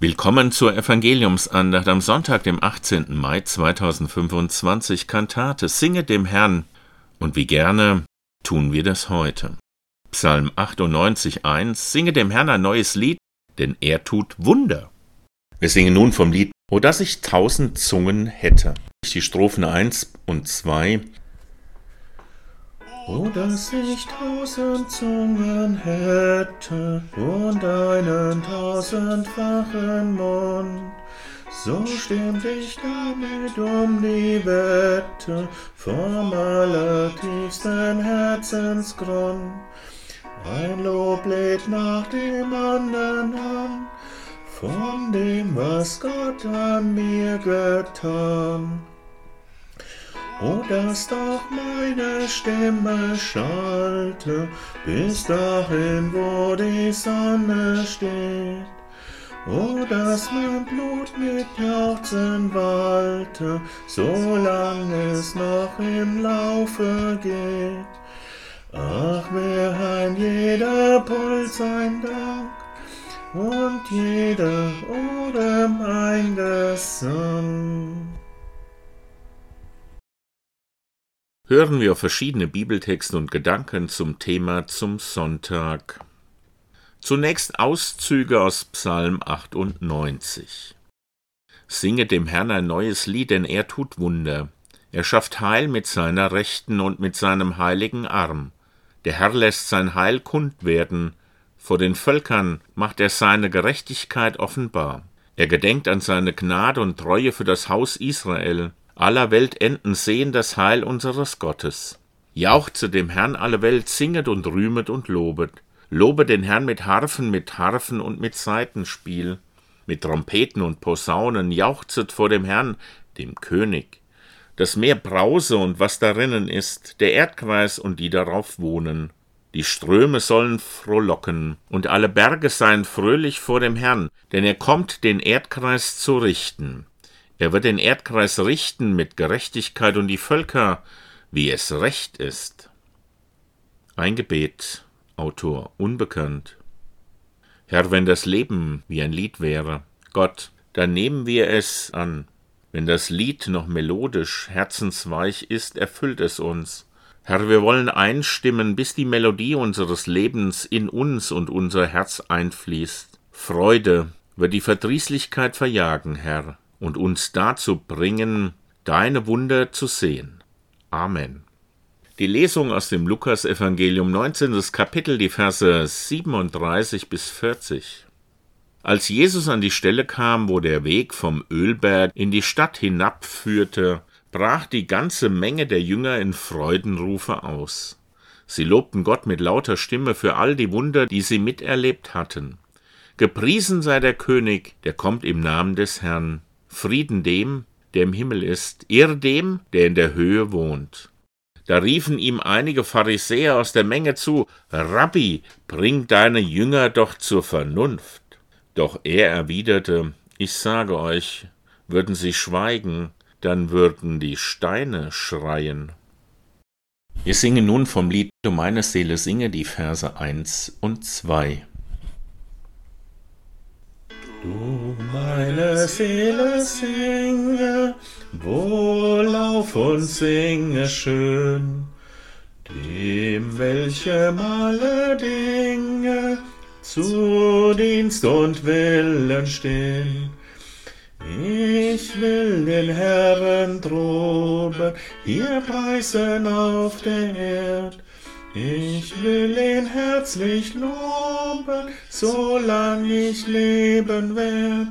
Willkommen zur Evangeliumsandacht am Sonntag, dem 18. Mai 2025, Kantate Singe dem Herrn. Und wie gerne tun wir das heute. Psalm 98,1: Singe dem Herrn ein neues Lied, denn er tut Wunder. Wir singen nun vom Lied O dass ich 1000 Zungen hätte. Die Strophen 1 und 2. O dass ich 1000 Zungen hätte und einen 1000-fachen Mund, so stimmt ich damit um die Wette vom allertiefsten Herzensgrund. Ein Loblied nach dem andern an, von dem, was Gott an mir getan. O dass doch meine Stimme schallte, bis dahin, wo die Sonne steht. O dass mein Blut mit Jauchzen wallte, solange es noch im Laufe geht. Ach, wär ein jeder Puls ein Dank und jeder Odem ein Gesang. Hören wir auf verschiedene Bibeltexte und Gedanken zum Thema zum Sonntag. Zunächst Auszüge aus Psalm 98. Singe dem Herrn ein neues Lied, denn er tut Wunder. Er schafft Heil mit seiner Rechten und mit seinem heiligen Arm. Der Herr lässt sein Heil kund werden. Vor den Völkern macht er seine Gerechtigkeit offenbar. Er gedenkt an seine Gnade und Treue für das Haus Israel. Aller Weltenden sehen das Heil unseres Gottes. Jauchze dem Herrn alle Welt, singet und rühmet und lobet. Lobe den Herrn mit Harfen und mit Saitenspiel. Mit Trompeten und Posaunen jauchzet vor dem Herrn, dem König. Das Meer brause und was darinnen ist, der Erdkreis und die darauf wohnen. Die Ströme sollen frohlocken, und alle Berge seien fröhlich vor dem Herrn, denn er kommt, den Erdkreis zu richten. Er wird den Erdkreis richten mit Gerechtigkeit und die Völker, wie es recht ist. Ein Gebet, Autor unbekannt. Herr, wenn das Leben wie ein Lied wäre, Gott, dann nehmen wir es an. Wenn das Lied noch melodisch, herzensweich ist, erfüllt es uns. Herr, wir wollen einstimmen, bis die Melodie unseres Lebens in uns und unser Herz einfließt. Freude wird die Verdrießlichkeit verjagen, Herr, und uns dazu bringen, deine Wunder zu sehen. Amen. Die Lesung aus dem Lukas-Evangelium, 19. Kapitel, die Verse 37 bis 40. Als Jesus an die Stelle kam, wo der Weg vom Ölberg in die Stadt hinabführte, brach die ganze Menge der Jünger in Freudenrufe aus. Sie lobten Gott mit lauter Stimme für all die Wunder, die sie miterlebt hatten. Gepriesen sei der König, der kommt im Namen des Herrn. Frieden dem, der im Himmel ist, Ehre dem, der in der Höhe wohnt. Da riefen ihm einige Pharisäer aus der Menge zu: Rabbi, bring deine Jünger doch zur Vernunft. Doch er erwiderte: Ich sage euch, würden sie schweigen, dann würden die Steine schreien. Wir singen nun vom Lied Du meine Seele singe, die Verse 1 und 2. Du meine Seele singe, wohlauf und singe schön, dem welchem alle Dinge zu Dienst und Willen stehen. Ich will den Herrn droben, hier preisen auf der Erd. Ich will ihn herzlich loben, solang ich leben werd.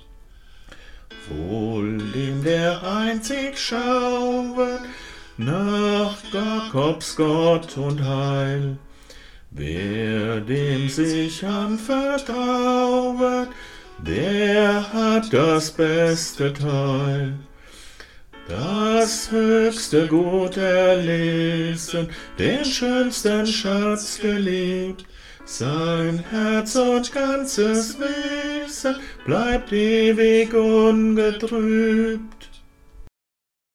Wohl dem, der einzig schauet nach Jakobs Gott und Heil. Wer dem sich anvertrauet, der hat das beste Teil. Das höchste Gut erlesen, den schönsten Schatz geliebt. Sein Herz und ganzes Wesen bleibt ewig ungetrübt.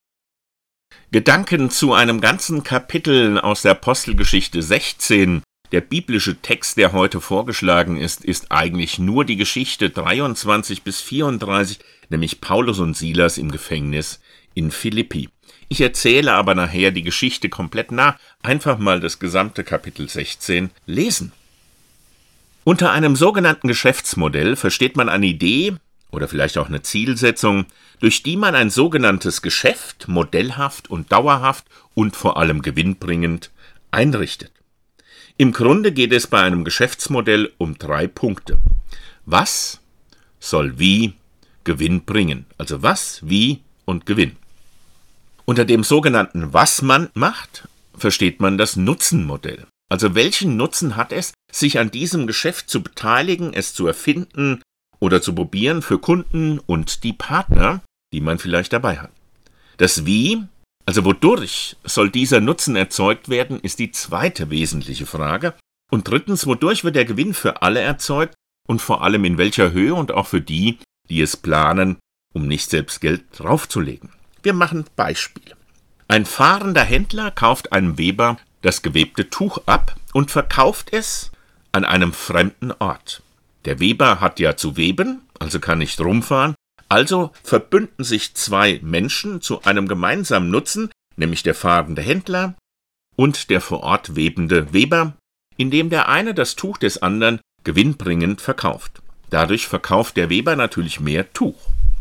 Gedanken zu einem ganzen Kapitel aus der Apostelgeschichte 16. Der biblische Text, der heute vorgeschlagen ist, ist eigentlich nur die Geschichte 23 bis 34, nämlich Paulus und Silas im Gefängnis in Philippi. Ich erzähle aber nachher die Geschichte komplett nach. Einfach mal das gesamte Kapitel 16 lesen. Unter einem sogenannten Geschäftsmodell versteht man eine Idee oder vielleicht auch eine Zielsetzung, durch die man ein sogenanntes Geschäft modellhaft und dauerhaft und vor allem gewinnbringend einrichtet. Im Grunde geht es bei einem Geschäftsmodell um 3 Punkte. Was soll wie Gewinn bringen? Also was, wie und Gewinn. Unter dem sogenannten Was man macht, versteht man das Nutzenmodell. Also welchen Nutzen hat es, sich an diesem Geschäft zu beteiligen, es zu erfinden oder zu probieren für Kunden und die Partner, die man vielleicht dabei hat. Das Wie, also wodurch soll dieser Nutzen erzeugt werden, ist die zweite wesentliche Frage. Und drittens, wodurch wird der Gewinn für alle erzeugt und vor allem in welcher Höhe und auch für die, die es planen, um nicht selbst Geld draufzulegen. Wir machen Beispiele. Ein fahrender Händler kauft einem Weber das gewebte Tuch ab und verkauft es an einem fremden Ort. Der Weber hat ja zu weben, also kann nicht rumfahren, also verbünden sich 2 Menschen zu einem gemeinsamen Nutzen, nämlich der fahrende Händler und der vor Ort webende Weber, indem der eine das Tuch des anderen gewinnbringend verkauft. Dadurch verkauft der Weber natürlich mehr Tuch.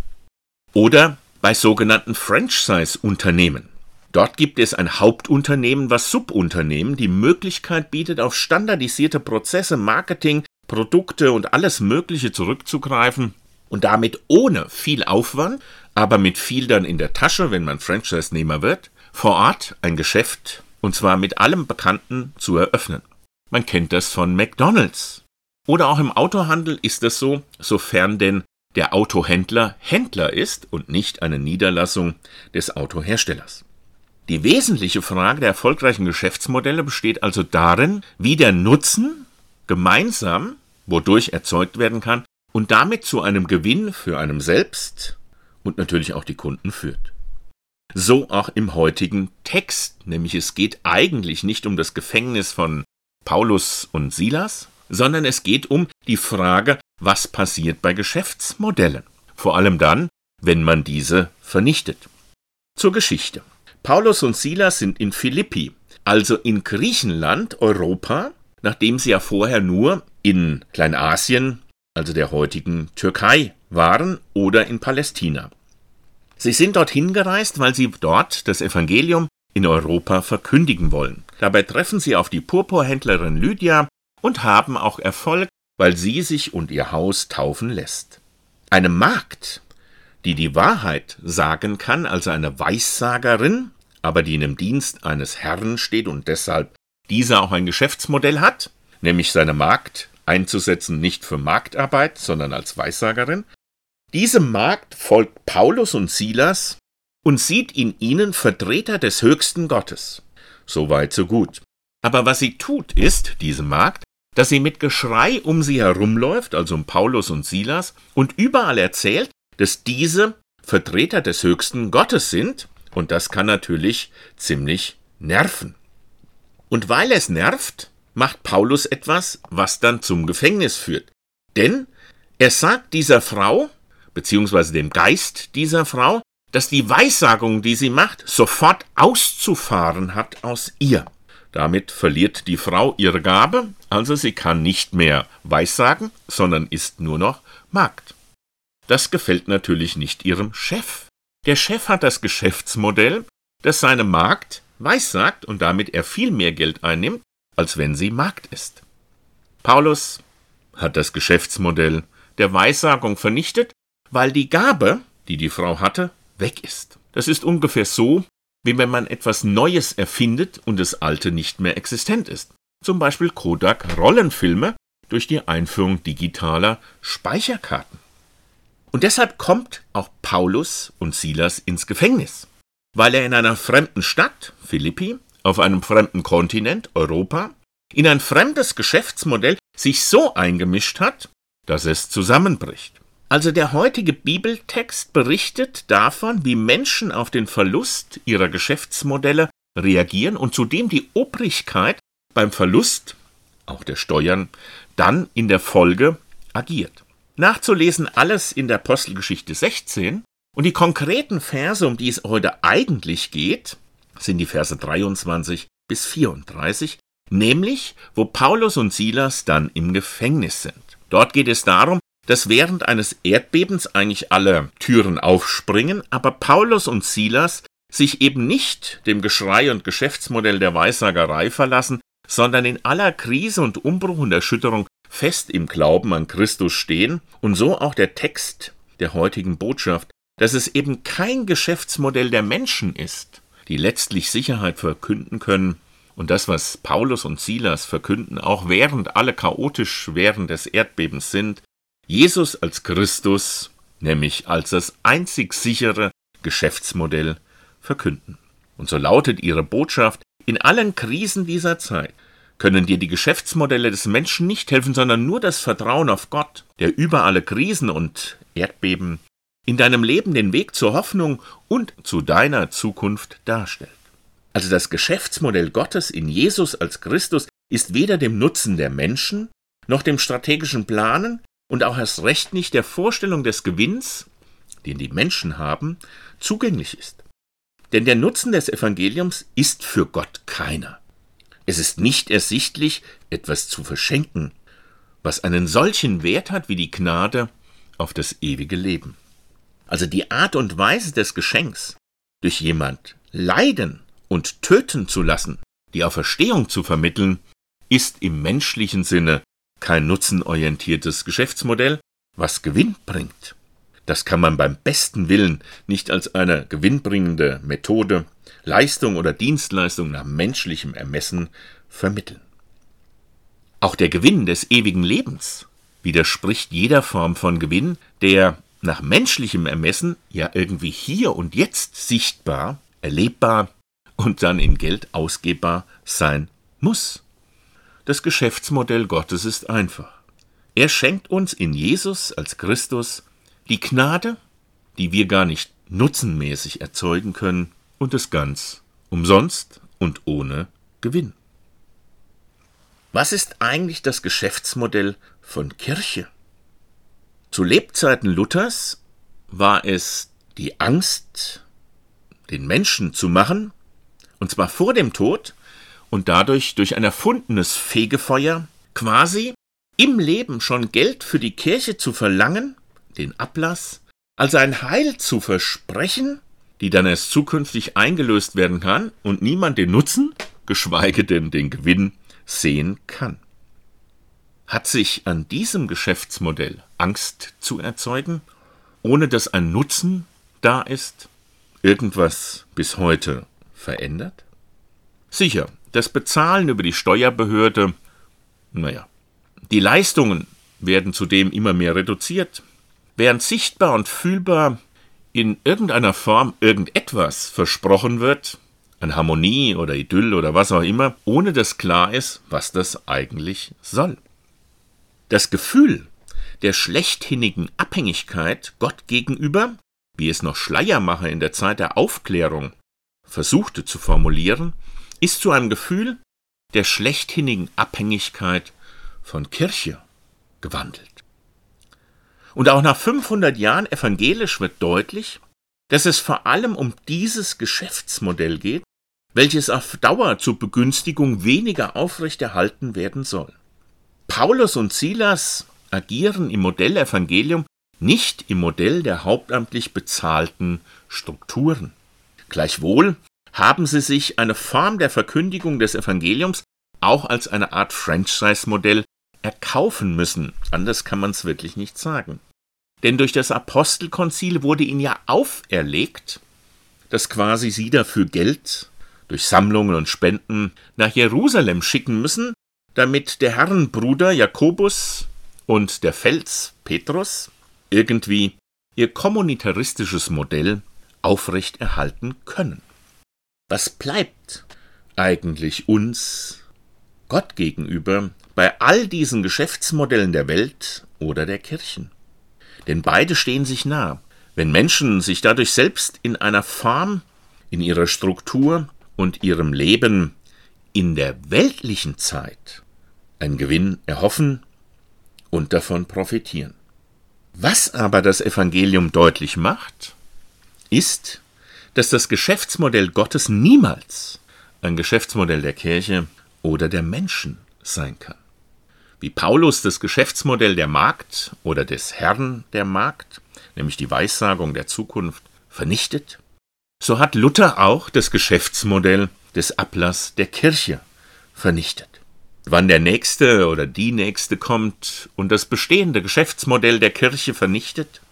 Oder bei sogenannten Franchise-Unternehmen. Dort gibt es ein Hauptunternehmen, was Subunternehmen die Möglichkeit bietet, auf standardisierte Prozesse, Marketing, Produkte und alles Mögliche zurückzugreifen und damit ohne viel Aufwand, aber mit viel dann in der Tasche, wenn man Franchise-Nehmer wird, vor Ort ein Geschäft, und zwar mit allem Bekannten, zu eröffnen. Man kennt das von McDonald's. Oder auch im Autohandel ist es so, sofern denn der Autohändler Händler ist und nicht eine Niederlassung des Autoherstellers. Die wesentliche Frage der erfolgreichen Geschäftsmodelle besteht also darin, wie der Nutzen gemeinsam, wodurch erzeugt werden kann, und damit zu einem Gewinn für einen selbst und natürlich auch die Kunden führt. So auch im heutigen Text, nämlich es geht eigentlich nicht um das Gefängnis von Paulus und Silas, sondern es geht um die Frage, was passiert bei Geschäftsmodellen, vor allem dann, wenn man diese vernichtet. Zur Geschichte. Paulus und Silas sind in Philippi, also in Griechenland, Europa, nachdem sie ja vorher nur in Kleinasien, also der heutigen Türkei, waren oder in Palästina. Sie sind dorthin gereist, weil sie dort das Evangelium in Europa verkündigen wollen. Dabei treffen sie auf die Purpurhändlerin Lydia und haben auch Erfolg, weil sie sich und ihr Haus taufen lässt. Eine Magd, die die Wahrheit sagen kann, also eine Weissagerin, aber die in dem Dienst eines Herrn steht und deshalb dieser auch ein Geschäftsmodell hat, nämlich seine Magd einzusetzen nicht für Magdarbeit, sondern als Weissagerin. Diese Magd folgt Paulus und Silas und sieht in ihnen Vertreter des höchsten Gottes. So weit, so gut. Aber was sie tut, ist, diese Magd, dass sie mit Geschrei um sie herumläuft, also um Paulus und Silas, und überall erzählt, dass diese Vertreter des höchsten Gottes sind, und das kann natürlich ziemlich nerven. Und weil es nervt, macht Paulus etwas, was dann zum Gefängnis führt. Denn er sagt dieser Frau, beziehungsweise dem Geist dieser Frau, dass die Weissagung, die sie macht, sofort auszufahren hat aus ihr. Damit verliert die Frau ihre Gabe, also sie kann nicht mehr Weissagen, sondern ist nur noch Magd. Das gefällt natürlich nicht ihrem Chef. Der Chef hat das Geschäftsmodell, dass seine Magd weissagt und damit er viel mehr Geld einnimmt, als wenn sie Magd ist. Paulus hat das Geschäftsmodell der Weissagung vernichtet, weil die Gabe, die die Frau hatte, weg ist. Das ist ungefähr so, wie wenn man etwas Neues erfindet und das Alte nicht mehr existent ist. Zum Beispiel Kodak-Rollenfilme durch die Einführung digitaler Speicherkarten. Und deshalb kommt auch Paulus und Silas ins Gefängnis, weil er in einer fremden Stadt, Philippi, auf einem fremden Kontinent, Europa, in ein fremdes Geschäftsmodell sich so eingemischt hat, dass es zusammenbricht. Also der heutige Bibeltext berichtet davon, wie Menschen auf den Verlust ihrer Geschäftsmodelle reagieren und zudem die Obrigkeit beim Verlust auch der Steuern, dann in der Folge agiert. Nachzulesen alles in der Apostelgeschichte 16 und die konkreten Verse, um die es heute eigentlich geht, sind die Verse 23 bis 34, nämlich wo Paulus und Silas dann im Gefängnis sind. Dort geht es darum, dass während eines Erdbebens eigentlich alle Türen aufspringen, aber Paulus und Silas sich eben nicht dem Geschrei und Geschäftsmodell der Weissagerei verlassen, sondern in aller Krise und Umbruch und Erschütterung fest im Glauben an Christus stehen und so auch der Text der heutigen Botschaft, dass es eben kein Geschäftsmodell der Menschen ist, die letztlich Sicherheit verkünden können und das, was Paulus und Silas verkünden, auch während alle chaotisch während des Erdbebens sind, Jesus als Christus, nämlich als das einzig sichere Geschäftsmodell verkünden. Und so lautet ihre Botschaft: In allen Krisen dieser Zeit können dir die Geschäftsmodelle des Menschen nicht helfen, sondern nur das Vertrauen auf Gott, der über alle Krisen und Erdbeben in deinem Leben den Weg zur Hoffnung und zu deiner Zukunft darstellt. Also das Geschäftsmodell Gottes in Jesus als Christus ist weder dem Nutzen der Menschen noch dem strategischen Planen und auch erst recht nicht der Vorstellung des Gewinns, den die Menschen haben, zugänglich ist. Denn der Nutzen des Evangeliums ist für Gott keiner. Es ist nicht ersichtlich, etwas zu verschenken, was einen solchen Wert hat wie die Gnade auf das ewige Leben. Also die Art und Weise des Geschenks, durch jemand leiden und töten zu lassen, die Auferstehung zu vermitteln, ist im menschlichen Sinne kein nutzenorientiertes Geschäftsmodell, was Gewinn bringt. Das kann man beim besten Willen nicht als eine gewinnbringende Methode, Leistung oder Dienstleistung nach menschlichem Ermessen vermitteln. Auch der Gewinn des ewigen Lebens widerspricht jeder Form von Gewinn, der nach menschlichem Ermessen ja irgendwie hier und jetzt sichtbar, erlebbar und dann in Geld ausgebbar sein muss. Das Geschäftsmodell Gottes ist einfach. Er schenkt uns in Jesus als Christus die Gnade, die wir gar nicht nutzenmäßig erzeugen können, und es ganz umsonst und ohne Gewinn. Was ist eigentlich das Geschäftsmodell von Kirche? Zu Lebzeiten Luthers war es die Angst, den Menschen zu machen, und zwar vor dem Tod und dadurch durch ein erfundenes Fegefeuer quasi im Leben schon Geld für die Kirche zu verlangen, den Ablass, also ein Heil zu versprechen, die dann erst zukünftig eingelöst werden kann und niemand den Nutzen, geschweige denn den Gewinn, sehen kann. Hat sich an diesem Geschäftsmodell Angst zu erzeugen, ohne dass ein Nutzen da ist, irgendwas bis heute verändert? Sicher, das Bezahlen über die Steuerbehörde, die Leistungen werden zudem immer mehr reduziert, während sichtbar und fühlbar in irgendeiner Form irgendetwas versprochen wird, an Harmonie oder Idyll oder was auch immer, ohne dass klar ist, was das eigentlich soll. Das Gefühl der schlechthinnigen Abhängigkeit Gott gegenüber, wie es noch Schleiermacher in der Zeit der Aufklärung versuchte zu formulieren, ist zu einem Gefühl der schlechthinnigen Abhängigkeit von Kirche gewandelt. Und auch nach 500 Jahren evangelisch wird deutlich, dass es vor allem um dieses Geschäftsmodell geht, welches auf Dauer zur Begünstigung weniger aufrechterhalten werden soll. Paulus und Silas agieren im Modell Evangelium, nicht im Modell der hauptamtlich bezahlten Strukturen. Gleichwohl haben sie sich eine Form der Verkündigung des Evangeliums auch als eine Art Franchise-Modell erkaufen müssen. Anders kann man es wirklich nicht sagen. Denn durch das Apostelkonzil wurde ihnen ja auferlegt, dass quasi sie dafür Geld durch Sammlungen und Spenden nach Jerusalem schicken müssen, damit der Herrenbruder Jakobus und der Fels Petrus irgendwie ihr kommunitaristisches Modell aufrechterhalten können. Was bleibt eigentlich uns, Gott gegenüber, bei all diesen Geschäftsmodellen der Welt oder der Kirchen? Denn beide stehen sich nah. Wenn Menschen sich dadurch selbst in einer Form, in ihrer Struktur und ihrem Leben in der weltlichen Zeit einen Gewinn erhoffen und davon profitieren. Was aber das Evangelium deutlich macht, ist, dass das Geschäftsmodell Gottes niemals ein Geschäftsmodell der Kirche oder der Menschen sein kann. Wie Paulus das Geschäftsmodell der Magd oder des Herrn der Magd, nämlich die Weissagung der Zukunft, vernichtet, so hat Luther auch das Geschäftsmodell des Ablass der Kirche vernichtet. Wann der Nächste oder die Nächste kommt und das bestehende Geschäftsmodell der Kirche vernichtet,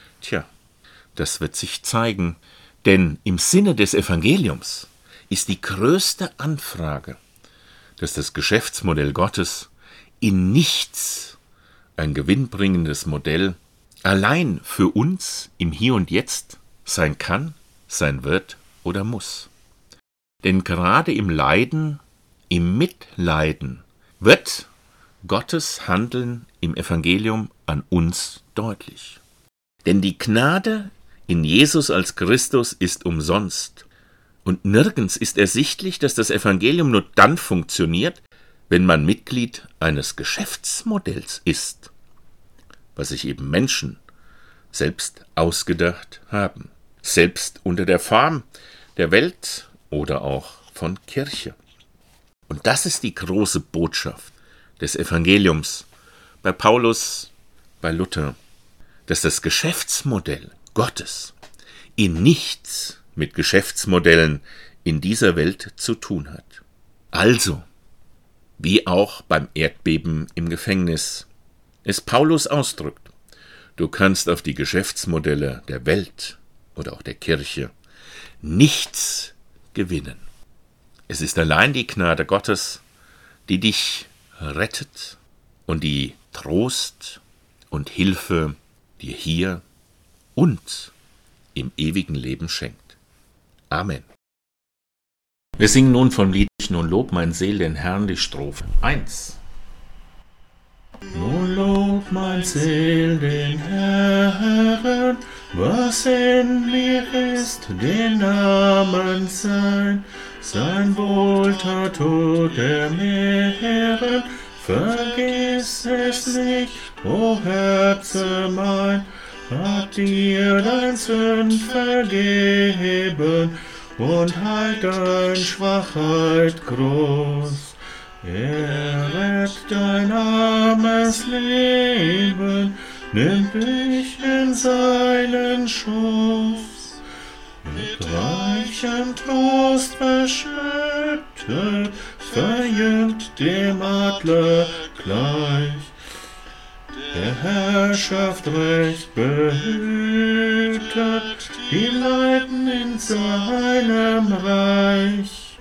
das wird sich zeigen, denn im Sinne des Evangeliums ist die größte Anfrage, dass das Geschäftsmodell Gottes in nichts ein gewinnbringendes Modell allein für uns im Hier und Jetzt sein kann, sein wird oder muss. Denn gerade im Leiden, im Mitleiden wird Gottes Handeln im Evangelium an uns deutlich. Denn die Gnade in Jesus als Christus ist umsonst. Und nirgends ist ersichtlich, dass das Evangelium nur dann funktioniert, wenn man Mitglied eines Geschäftsmodells ist, was sich eben Menschen selbst ausgedacht haben, selbst unter der Form der Welt oder auch von Kirche. Und das ist die große Botschaft des Evangeliums bei Paulus, bei Luther, dass das Geschäftsmodell Gottes in nichts mit Geschäftsmodellen in dieser Welt zu tun hat. Also, wie auch beim Erdbeben im Gefängnis es Paulus ausdrückt, du kannst auf die Geschäftsmodelle der Welt oder auch der Kirche nichts gewinnen. Es ist allein die Gnade Gottes, die dich rettet und die Trost und Hilfe dir hier und im ewigen Leben schenkt. Amen. Wir singen nun vom Lied Nun lob mein Seel den Herrn, die Strophe 1. Nun lob mein Seel den Herrn, was in mir ist, den Namen sein Wohltat tut er mehren, vergiss es nicht, o Herze mein, hat dir dein Sünd vergeben und halt dein Schwachheit groß. Rett dein armes Leben, nimmt dich in seinen Schoß. Mit reichem Trost beschüttet, verjüngt dem Adler gleich. Der Herrschaft recht behütet, die leiden in seinem Reich.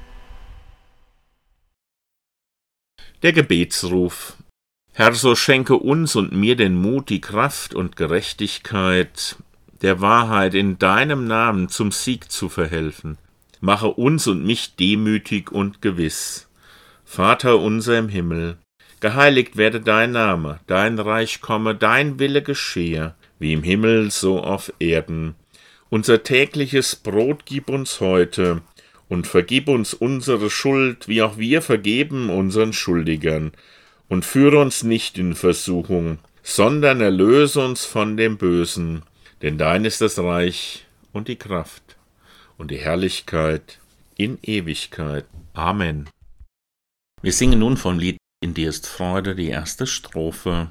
Der Gebetsruf. Herr, so schenke uns und mir den Mut, die Kraft und Gerechtigkeit der Wahrheit in deinem Namen zum Sieg zu verhelfen. Mache uns und mich demütig und gewiss. Vater unser im Himmel, geheiligt werde dein Name, dein Reich komme, dein Wille geschehe, wie im Himmel so auf Erden. Unser tägliches Brot gib uns heute und vergib uns unsere Schuld, wie auch wir vergeben unseren Schuldigern. Und führe uns nicht in Versuchung, sondern erlöse uns von dem Bösen. Denn dein ist das Reich und die Kraft und die Herrlichkeit in Ewigkeit. Amen. Wir singen nun vom Lied In dir ist Freude, die erste Strophe.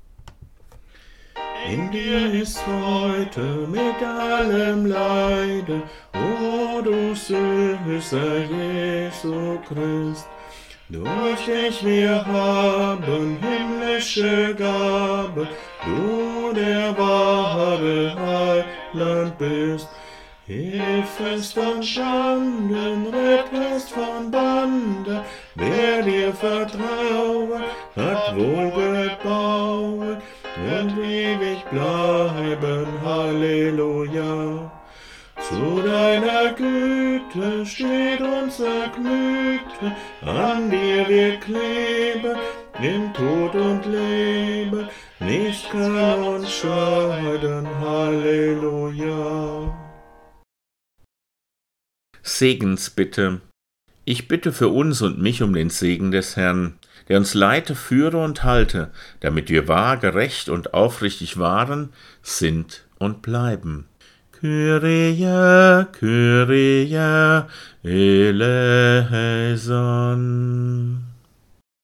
In dir ist Freude mit allem Leide, o du süßer Jesu Christ. Durch dich wir haben himmlische Gabe, du der wahre Heiland bist. Hilfest von Schanden, rettest von Bande, wer dir vertraut, hat wohl gebaut und ewig bleiben. Halleluja. Zu deiner Güte steht unser Gemüte, an dir wir kleben, im Tod und Leben, nichts kann uns scheiden. Halleluja. Segensbitte. Ich bitte für uns und mich um den Segen des Herrn, der uns leite, führe und halte, damit wir wahr, gerecht und aufrichtig waren, sind und bleiben. Kyrie, Kyrie, eleison.